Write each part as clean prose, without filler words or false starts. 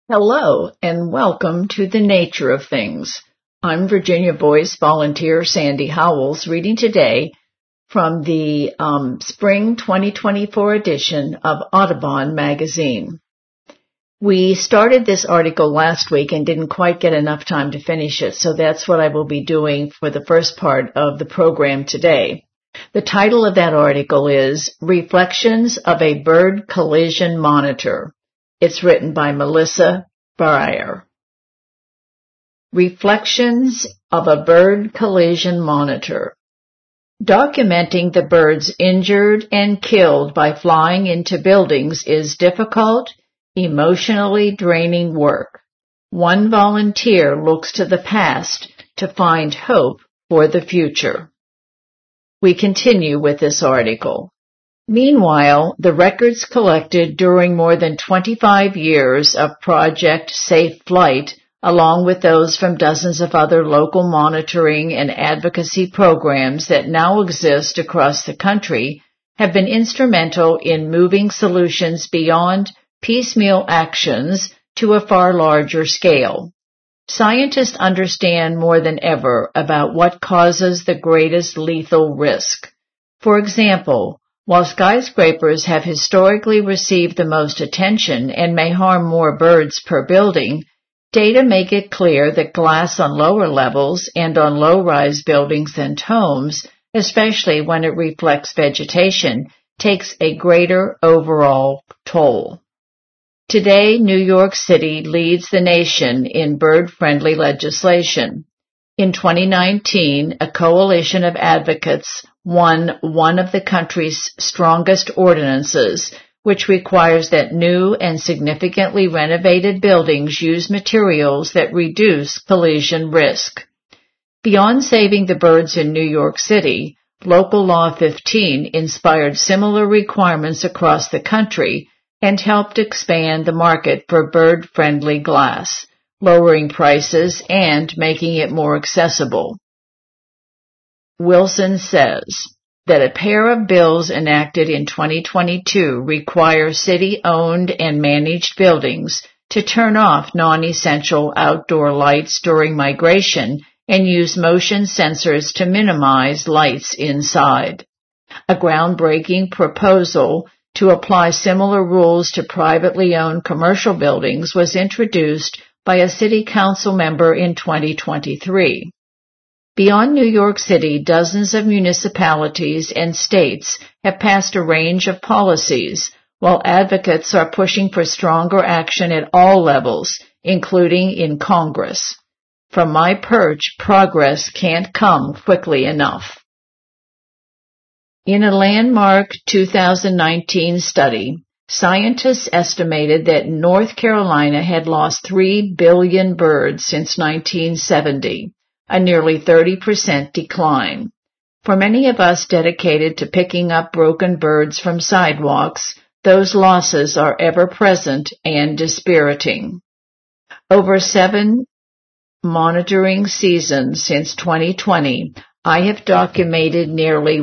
Hello and welcome to The Nature of Things. I'm Virginia Voice volunteer Sandy Howells reading today from the spring 2024 edition of Audubon magazine. We started this article last week and didn't quite get enough time to finish it, so that's what I will be doing for the first part of the program today. The title of that article is Reflections of a Bird Collision Monitor. It's written by Melissa Breyer. Reflections of a Bird Collision Monitor. Documenting the birds injured and killed by flying into buildings is difficult, emotionally draining work. One volunteer looks to the past to find hope for the future. We continue with this article. Meanwhile, the records collected during more than 25 years of Project Safe Flight, along with those from dozens of other local monitoring and advocacy programs that now exist across the country, have been instrumental in moving solutions beyond piecemeal actions to a far larger scale. Scientists understand more than ever about what causes the greatest lethal risk. For example, while skyscrapers have historically received the most attention and may harm more birds per building, data make it clear that glass on lower levels and on low-rise buildings and homes, especially when it reflects vegetation, takes a greater overall toll. Today, New York City leads the nation in bird-friendly legislation. In 2019, a coalition of advocates won one of the country's strongest ordinances, which requires that new and significantly renovated buildings use materials that reduce collision risk. Beyond saving the birds in New York City, Local Law 15 inspired similar requirements across the country and helped expand the market for bird-friendly glass, lowering prices and making it more accessible. Wilson says that a pair of bills enacted in 2022 require city-owned and managed buildings to turn off non-essential outdoor lights during migration and use motion sensors to minimize lights inside. A groundbreaking proposal to apply similar rules to privately owned commercial buildings was introduced by a city council member in 2023. Beyond New York City, dozens of municipalities and states have passed a range of policies, while advocates are pushing for stronger action at all levels, including in Congress. From my perch, progress can't come quickly enough. In a landmark 2019 study, scientists estimated that North Carolina had lost 3 billion birds since 1970, a nearly 30% decline. For many of us dedicated to picking up broken birds from sidewalks, those losses are ever present and dispiriting. Over 7 monitoring seasons since 2020, I have documented nearly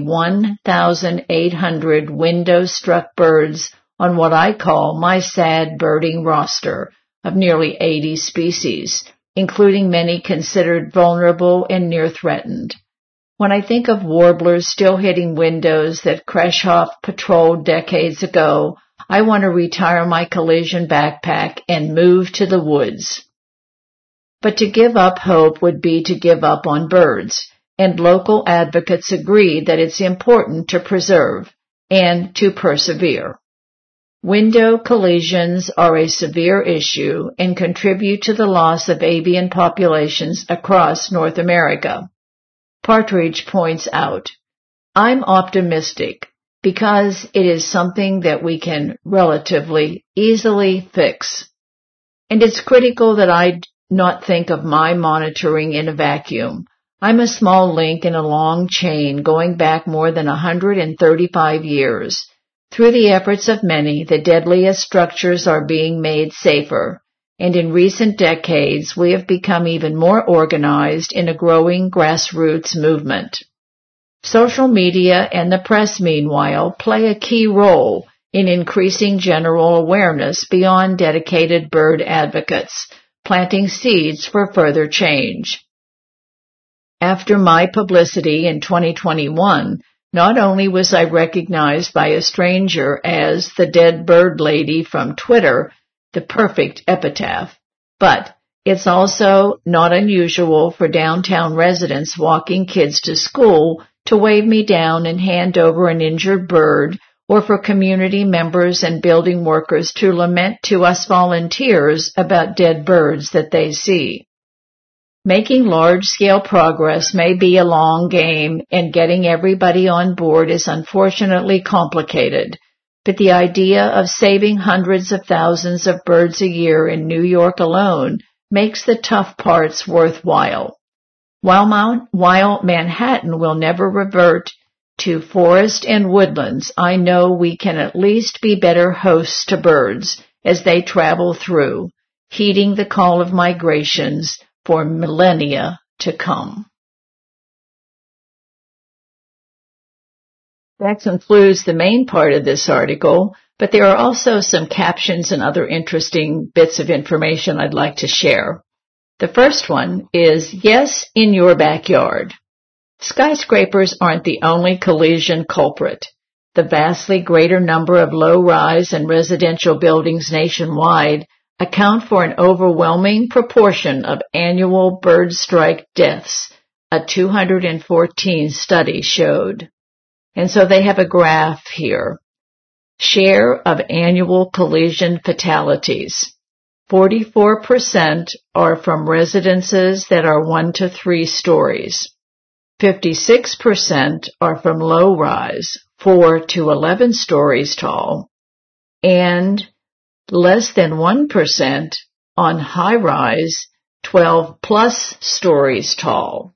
1,800 window-struck birds on what I call my sad birding roster of nearly 80 species, including many considered vulnerable and near-threatened. When I think of warblers still hitting windows that Kreshoff patrolled decades ago, I want to retire my collision backpack and move to the woods. But to give up hope would be to give up on birds, and local advocates agree that it's important to preserve and to persevere. Window collisions are a severe issue and contribute to the loss of avian populations across North America. Partridge points out, I'm optimistic because it is something that we can relatively easily fix. And it's critical that I not think of my monitoring in a vacuum. I'm a small link in a long chain going back more than 135 years. Through the efforts of many, the deadliest structures are being made safer, and in recent decades we have become even more organized in a growing grassroots movement. Social media and the press, meanwhile, play a key role in increasing general awareness beyond dedicated bird advocates, planting seeds for further change. After my publicity in 2021, not only was I recognized by a stranger as the dead bird lady from Twitter, the perfect epitaph, but it's also not unusual for downtown residents walking kids to school to wave me down and hand over an injured bird, or for community members and building workers to lament to us volunteers about dead birds that they see. Making large-scale progress may be a long game, and getting everybody on board is unfortunately complicated, but the idea of saving hundreds of thousands of birds a year in New York alone makes the tough parts worthwhile. While Manhattan will never revert to forest and woodlands, I know we can at least be better hosts to birds as they travel through, heeding the call of migrations for millennia to come. That concludes the main part of this article, but there are also some captions and other interesting bits of information I'd like to share. The first one is, yes, in your backyard. Skyscrapers aren't the only collision culprit. The vastly greater number of low-rise and residential buildings nationwide account for an overwhelming proportion of annual bird strike deaths, a 214 study showed. And so they have a graph here. Share of annual collision fatalities. 44% are from residences that are 1 to 3 stories. 56% are from low-rise, 4 to 11 stories tall, and less than 1% on high-rise, 12-plus stories tall.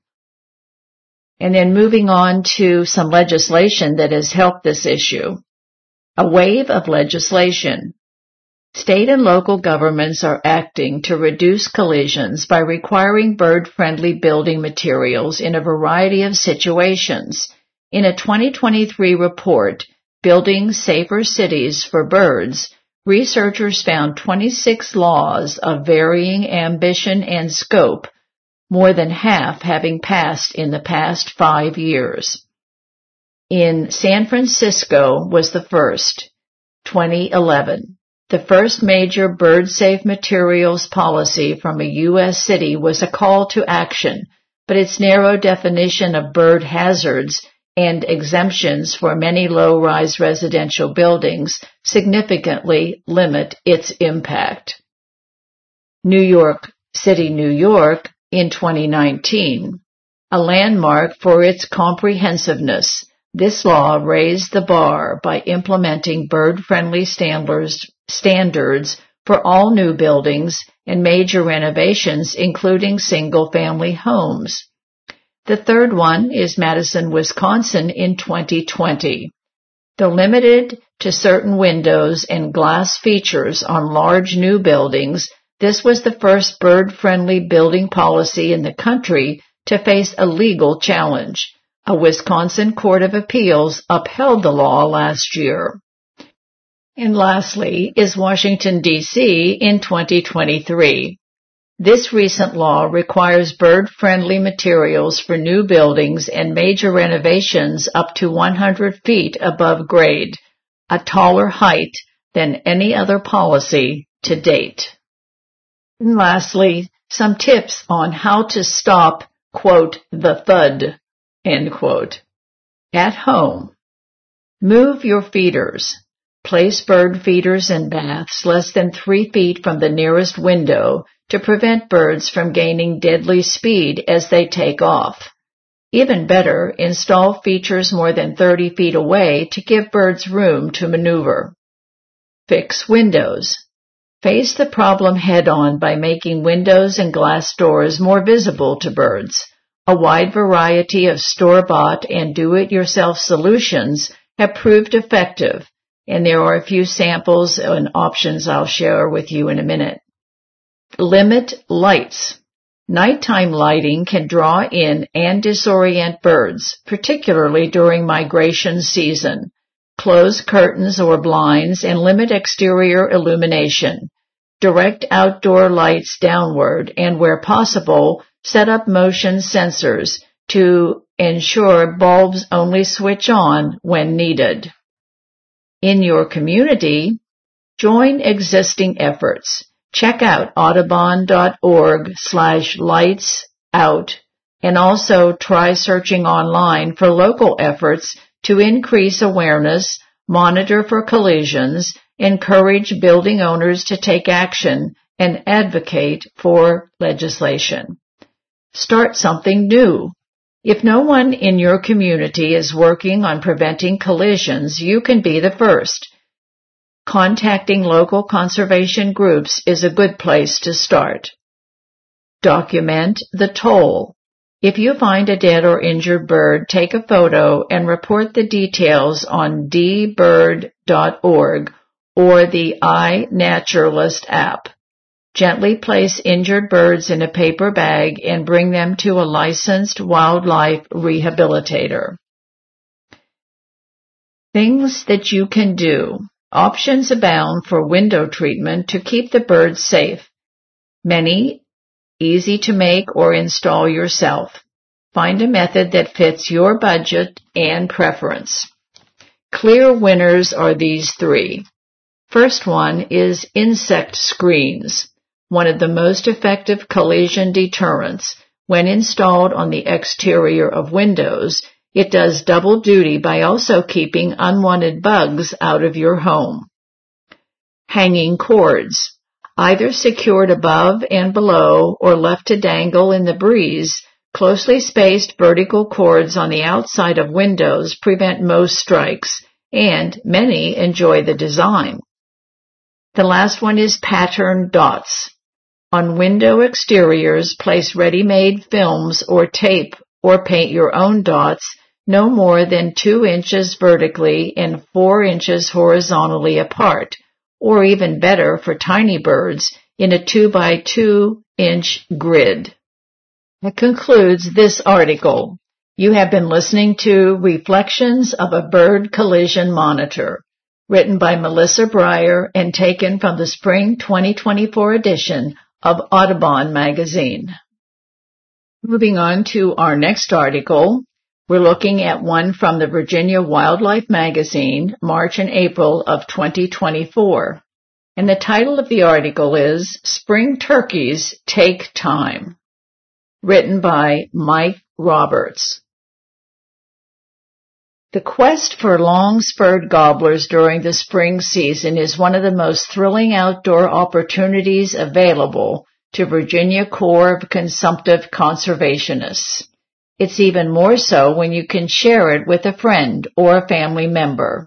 And then moving on to some legislation that has helped this issue. A wave of legislation. State and local governments are acting to reduce collisions by requiring bird-friendly building materials in a variety of situations. In a 2023 report, Building Safer Cities for Birds, researchers found 26 laws of varying ambition and scope, more than half having passed in the past 5 years. In San Francisco was the first, 2011. The first major bird-safe materials policy from a U.S. city was a call to action, but its narrow definition of bird hazards and exemptions for many low-rise residential buildings significantly limit its impact. New York City, New York, in 2019, a landmark for its comprehensiveness. This law raised the bar by implementing bird-friendly standards for all new buildings and major renovations, including single-family homes. The third one is Madison, Wisconsin in 2020. Though limited to certain windows and glass features on large new buildings, this was the first bird-friendly building policy in the country to face a legal challenge. A Wisconsin Court of Appeals upheld the law last year. And lastly is Washington, D.C. in 2023. This recent law requires bird-friendly materials for new buildings and major renovations up to 100 feet above grade, a taller height than any other policy to date. And lastly, some tips on how to stop, quote, the thud, end quote. At home, move your feeders. Place bird feeders in baths less than 3 feet from the nearest window to prevent birds from gaining deadly speed as they take off. Even better, install features more than 30 feet away to give birds room to maneuver. Fix windows. Face the problem head-on by making windows and glass doors more visible to birds. A wide variety of store-bought and do-it-yourself solutions have proved effective, and there are a few samples and options I'll share with you in a minute. Limit lights. Nighttime lighting can draw in and disorient birds, particularly during migration season. Close curtains or blinds and limit exterior illumination. Direct outdoor lights downward and, where possible, set up motion sensors to ensure bulbs only switch on when needed. In your community, join existing efforts. Check out audubon.org/lightsout and also try searching online for local efforts to increase awareness, monitor for collisions, encourage building owners to take action, and advocate for legislation. Start something new. If no one in your community is working on preventing collisions, you can be the first. Contacting local conservation groups is a good place to start. Document the toll. If you find a dead or injured bird, take a photo and report the details on dbird.org or the iNaturalist app. Gently place injured birds in a paper bag and bring them to a licensed wildlife rehabilitator. Things that you can do. Options abound for window treatment to keep the birds safe. Many easy to make or install yourself. Find a method that fits your budget and preference. Clear winners are these three. First one is insect screens, one of the most effective collision deterrents. When installed on the exterior of windows, it does double duty by also keeping unwanted bugs out of your home. Hanging cords. Either secured above and below or left to dangle in the breeze, closely spaced vertical cords on the outside of windows prevent most strikes, and many enjoy the design. The last one is patterned dots. On window exteriors, place ready-made films or tape or paint your own dots no more than 2 inches vertically and 4 inches horizontally apart, or even better for tiny birds, in a 2 by 2 inch grid. That concludes this article. You have been listening to Reflections of a Bird Collision Monitor, written by Melissa Breyer and taken from the spring 2024 edition of Audubon magazine. Moving on to our next article, we're looking at one from the Virginia Wildlife Magazine, March and April of 2024. And the title of the article is Spring Turkeys Take Time, written by Mike Roberts. The quest for long-spurred gobblers during the spring season is one of the most thrilling outdoor opportunities available to Virginia Corps of Consumptive Conservationists. It's even more so when you can share it with a friend or a family member.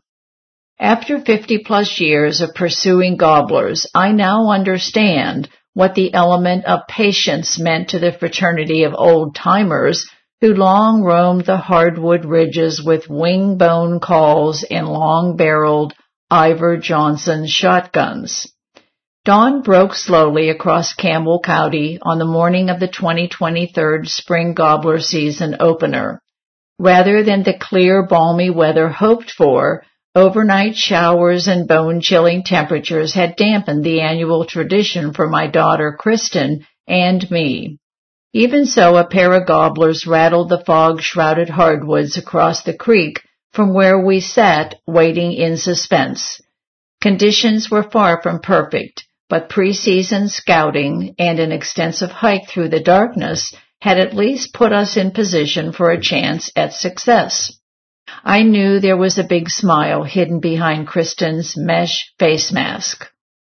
After 50-plus years of pursuing gobblers, I now understand what the element of patience meant to the fraternity of old-timers who long roamed the hardwood ridges with wing-bone calls and long-barreled Ivor Johnson shotguns. Dawn broke slowly across Campbell County on the morning of the 2023 spring gobbler season opener. Rather than the clear, balmy weather hoped for, overnight showers and bone-chilling temperatures had dampened the annual tradition for my daughter Kristen and me. Even so, a pair of gobblers rattled the fog-shrouded hardwoods across the creek from where we sat waiting in suspense. Conditions were far from perfect, but pre-season scouting and an extensive hike through the darkness had at least put us in position for a chance at success. I knew there was a big smile hidden behind Kristen's mesh face mask.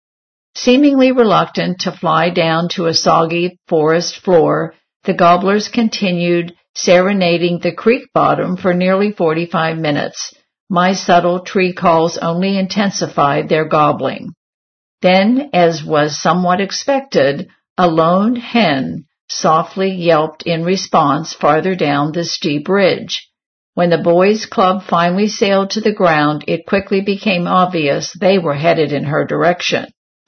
Seemingly reluctant to fly down to a soggy forest floor, the gobblers continued serenading the creek bottom for nearly 45 minutes. My subtle tree calls only intensified their gobbling. Then, as was somewhat expected, a lone hen softly yelped in response farther down the steep ridge. When the boys' club finally sailed to the ground, it quickly became obvious they were headed in her direction.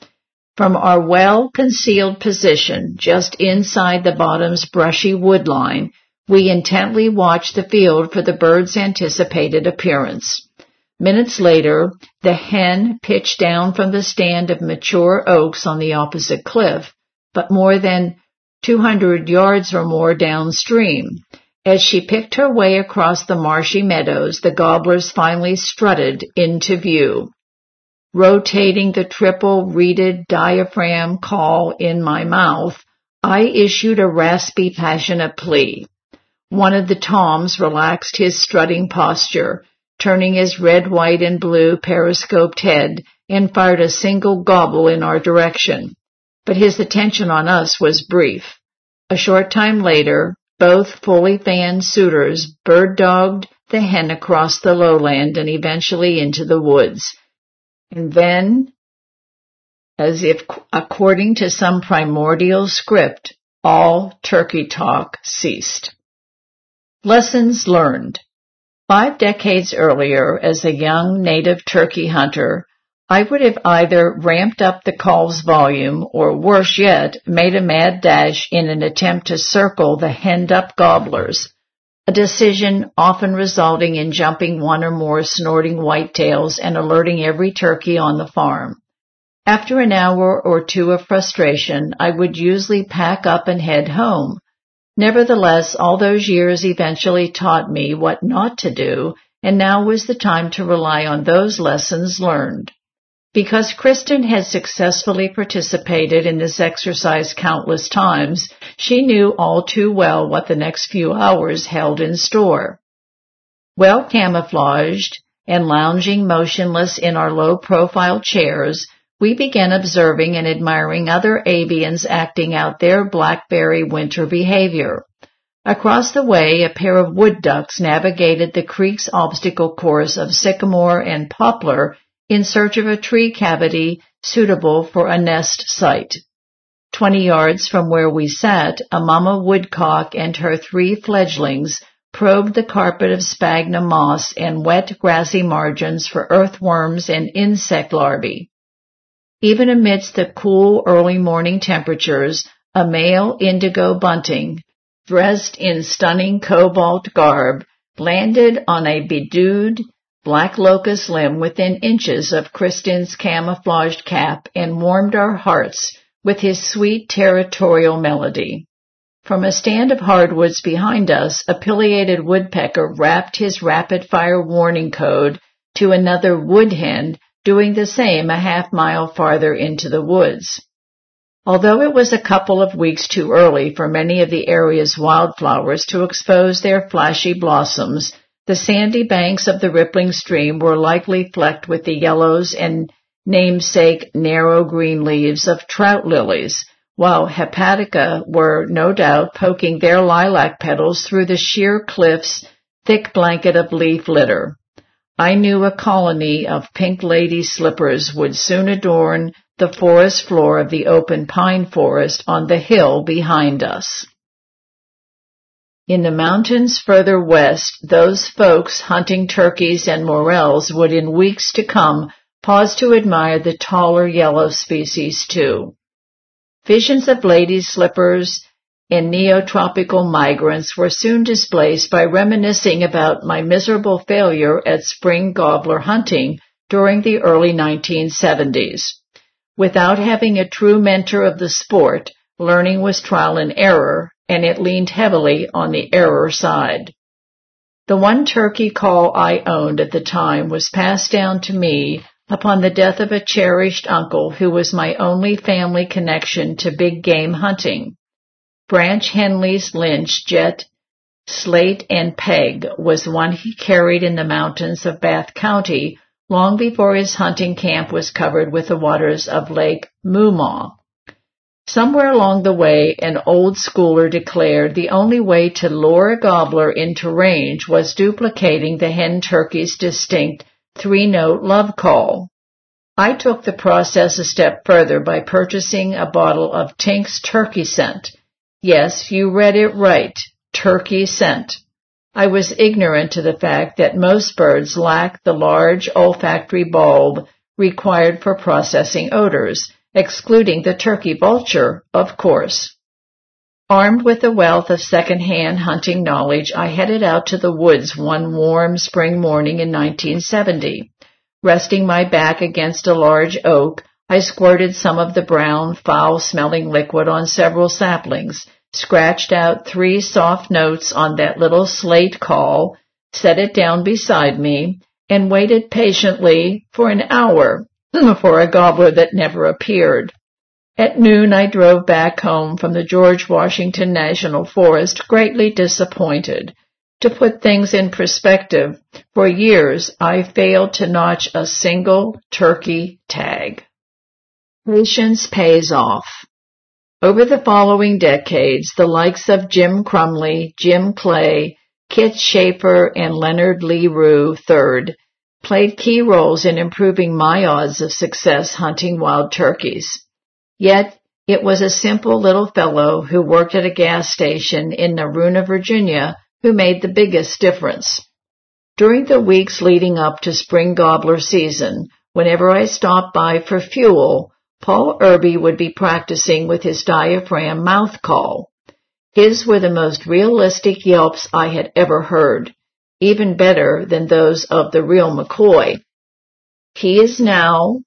From our well-concealed position, just inside the bottom's brushy woodline, we intently watched the field for the birds' anticipated appearance. Minutes later, the hen pitched down from the stand of mature oaks on the opposite cliff, but more than 200 yards or more downstream. As she picked her way across the marshy meadows, the gobblers finally strutted into view. Rotating the triple-reeded diaphragm call in my mouth, I issued a raspy, passionate plea. One of the toms relaxed his strutting posture, turning his red, white, and blue periscoped head, and fired a single gobble in our direction. But his attention on us was brief. A short time later, both fully fanned suitors bird-dogged the hen across the lowland and eventually into the woods. And then, as if according to some primordial script, all turkey talk ceased. Lessons learned. 5 decades earlier, as a young native turkey hunter, I would have either ramped up the call's volume or, worse yet, made a mad dash in an attempt to circle the henned-up gobblers, a decision often resulting in jumping one or more snorting whitetails and alerting every turkey on the farm. After an hour or two of frustration, I would usually pack up and head home. Nevertheless, all those years eventually taught me what not to do, and now was the time to rely on those lessons learned. Because Kristen had successfully participated in this exercise countless times, she knew all too well what the next few hours held in store. Well camouflaged and lounging motionless in our low-profile chairs, we began observing and admiring other avians acting out their blackberry winter behavior. Across the way, a pair of wood ducks navigated the creek's obstacle course of sycamore and poplar in search of a tree cavity suitable for a nest site. 20 yards from where we sat, a mama woodcock and her 3 fledglings probed the carpet of sphagnum moss and wet grassy margins for earthworms and insect larvae. Even amidst the cool early morning temperatures, a male indigo bunting, dressed in stunning cobalt garb, landed on a bedewed black locust limb within inches of Kristen's camouflaged cap and warmed our hearts with his sweet territorial melody. From a stand of hardwoods behind us, a pileated woodpecker rapped his rapid-fire warning code to another wood hen doing the same a half-mile farther into the woods. Although it was a couple of weeks too early for many of the area's wildflowers to expose their flashy blossoms, the sandy banks of the rippling stream were likely flecked with the yellows and namesake narrow green leaves of trout lilies, while hepatica were no doubt poking their lilac petals through the sheer cliff's thick blanket of leaf litter. I knew a colony of pink lady slippers would soon adorn the forest floor of the open pine forest on the hill behind us. In the mountains further west, those folks hunting turkeys and morels would in weeks to come pause to admire the taller yellow species too. Visions of lady slippers and neotropical migrants were soon displaced by reminiscing about my miserable failure at spring gobbler hunting during the early 1970s. Without having a true mentor of the sport, learning was trial and error, and it leaned heavily on the error side. The one turkey call I owned at the time was passed down to me upon the death of a cherished uncle who was my only family connection to big game hunting. Branch Henley's Lynch Jet Slate and Peg was one he carried in the mountains of Bath County long before his hunting camp was covered with the waters of Lake Moomaw. Somewhere along the way, an old schooler declared the only way to lure a gobbler into range was duplicating the hen turkey's distinct 3-note love call. I took the process a step further by purchasing a bottle of Tink's turkey scent. Yes, you read it right, turkey scent. I was ignorant to the fact that most birds lack the large olfactory bulb required for processing odors, excluding the turkey vulture, of course. Armed with a wealth of second-hand hunting knowledge, I headed out to the woods one warm spring morning in 1970. Resting my back against a large oak, I squirted some of the brown, foul-smelling liquid on several saplings, scratched out 3 soft notes on that little slate call, set it down beside me, and waited patiently for an hour for a gobbler that never appeared. At noon, I drove back home from the George Washington National Forest greatly disappointed. To put things in perspective, for years I failed to notch a single turkey tag. Patience pays off. Over the following decades, the likes of Jim Crumley, Jim Clay, Kit Schaefer, and Leonard Lee Rue III played key roles in improving my odds of success hunting wild turkeys. Yet, it was a simple little fellow who worked at a gas station in Naruna, Virginia, who made the biggest difference. During the weeks leading up to spring gobbler season, whenever I stopped by for fuel, Paul Irby would be practicing with his diaphragm mouth call. His were the most realistic yelps I had ever heard, even better than those of the real McCoy. He is now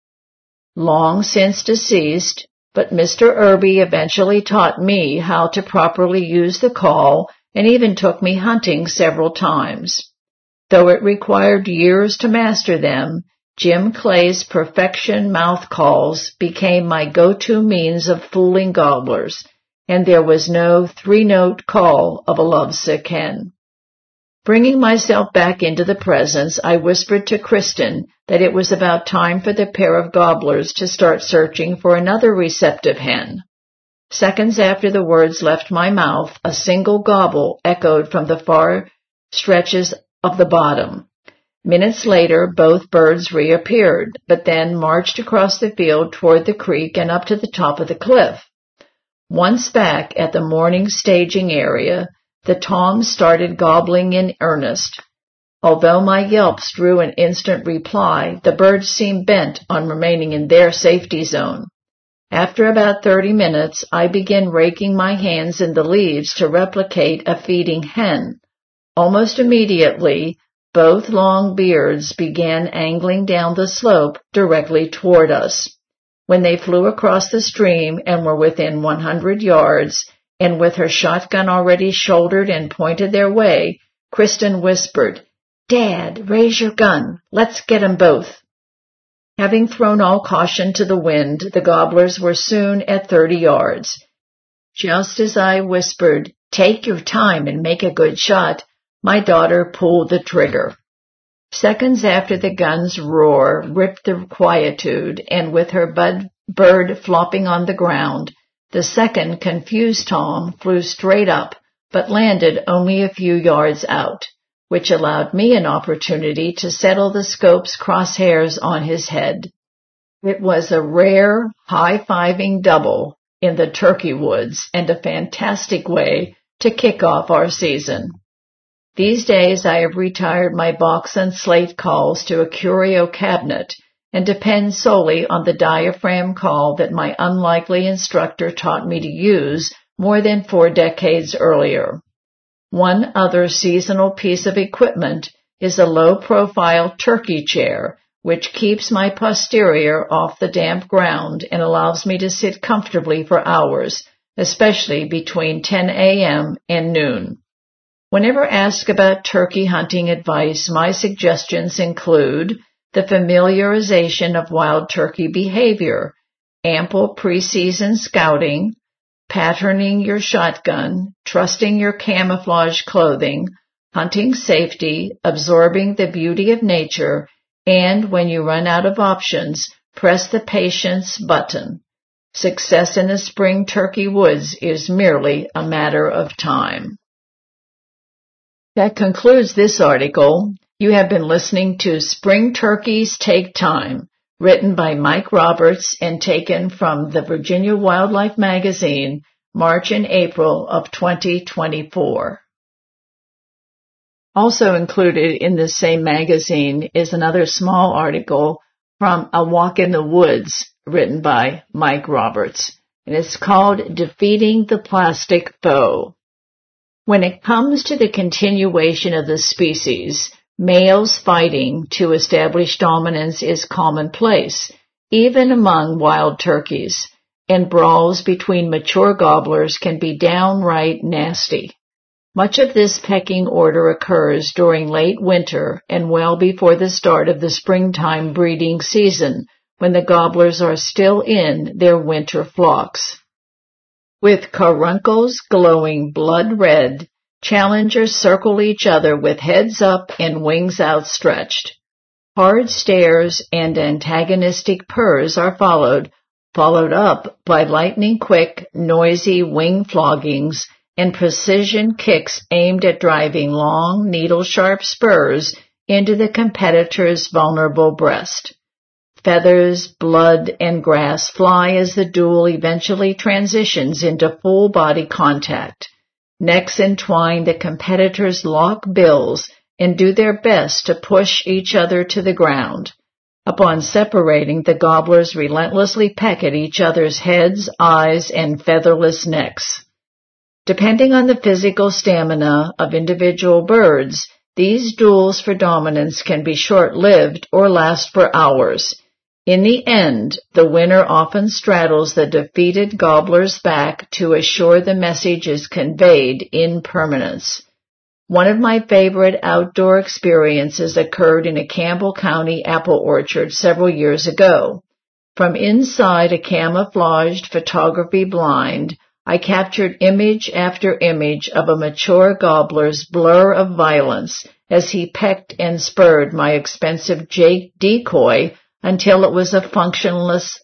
long since deceased, but Mr. Irby eventually taught me how to properly use the call and even took me hunting several times. Though it required years to master them, Jim Clay's perfection mouth calls became my go-to means of fooling gobblers, and there was no 3-note call of a lovesick hen. Bringing myself back into the presence, I whispered to Kristen that it was about time for the pair of gobblers to start searching for another receptive hen. Seconds after the words left my mouth, a single gobble echoed from the far stretches of the bottom. Minutes later, both birds reappeared, but then marched across the field toward the creek and up to the top of the cliff. Once back at the morning staging area, the toms started gobbling in earnest. Although my yelps drew an instant reply, the birds seemed bent on remaining in their safety zone. After about 30 minutes, I began raking my hands in the leaves to replicate a feeding hen. Almost immediately, both long beards began angling down the slope directly toward us. When they flew across the stream and were within 100 yards, and with her shotgun already shouldered and pointed their way, Kristen whispered, "Dad, raise your gun. Let's get 'em both." Having thrown all caution to the wind, the gobblers were soon at 30 yards. Just as I whispered, "Take your time and make a good shot," my daughter pulled the trigger. Seconds after the gun's roar ripped the quietude, and with her bird flopping on the ground, the second confused tom flew straight up, but landed only a few yards out, which allowed me an opportunity to settle the scope's crosshairs on his head. It was a rare, high-fiving double in the turkey woods and a fantastic way to kick off our season. These days I have retired my box and slate calls to a curio cabinet and depend solely on the diaphragm call that my unlikely instructor taught me to use more than 4 decades earlier. One other seasonal piece of equipment is a low-profile turkey chair, which keeps my posterior off the damp ground and allows me to sit comfortably for hours, especially between 10 a.m. and noon. Whenever asked about turkey hunting advice, my suggestions include the familiarization of wild turkey behavior, ample preseason scouting, patterning your shotgun, trusting your camouflage clothing, hunting safety, absorbing the beauty of nature, and when you run out of options, press the patience button. Success in the spring turkey woods is merely a matter of time. That concludes this article. You have been listening to Spring Turkeys Take Time, written by Mike Roberts and taken from the Virginia Wildlife Magazine, March and April of 2024. Also included in this same magazine is another small article from A Walk in the Woods, written by Mike Roberts. and it's called Defeating the Plastic Foe. When it comes to the continuation of the species, males fighting to establish dominance is commonplace, even among wild turkeys, and brawls between mature gobblers can be downright nasty. Much of this pecking order occurs during late winter and well before the start of the springtime breeding season, when the gobblers are still in their winter flocks. With caruncles glowing blood red, challengers circle each other with heads up and wings outstretched. Hard stares and antagonistic purrs are followed up by lightning-quick, noisy wing floggings and precision kicks aimed at driving long, needle-sharp spurs into the competitor's vulnerable breast. Feathers, blood, and grass fly as the duel eventually transitions into full-body contact. Necks entwine, the competitors lock bills and do their best to push each other to the ground. Upon separating, the gobblers relentlessly peck at each other's heads, eyes, and featherless necks. Depending on the physical stamina of individual birds, these duels for dominance can be short-lived or last for hours. In the end, the winner often straddles the defeated gobbler's back to assure the message is conveyed in permanence. One of my favorite outdoor experiences occurred in a Campbell County apple orchard several years ago. From inside a camouflaged photography blind, I captured image after image of a mature gobbler's blur of violence as he pecked and spurred my expensive decoy until it was a functionless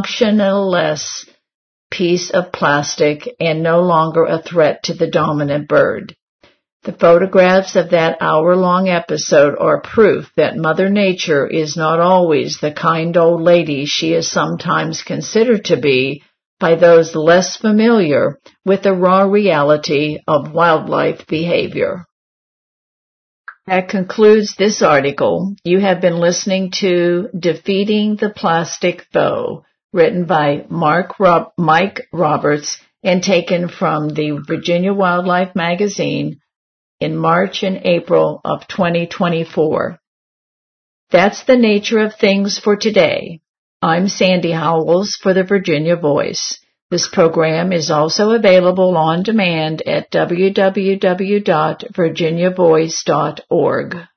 piece of plastic and no longer a threat to the dominant bird. The photographs of that hour-long episode are proof that Mother Nature is not always the kind old lady she is sometimes considered to be by those less familiar with the raw reality of wildlife behavior. That concludes this article. You have been listening to Defeating the Plastic Foe, written by Mike Roberts and taken from the Virginia Wildlife Magazine in March and April of 2024. That's the nature of things for today. I'm Sandy Howells for the Virginia Voice. This program is also available on demand at www.virginiavoice.org.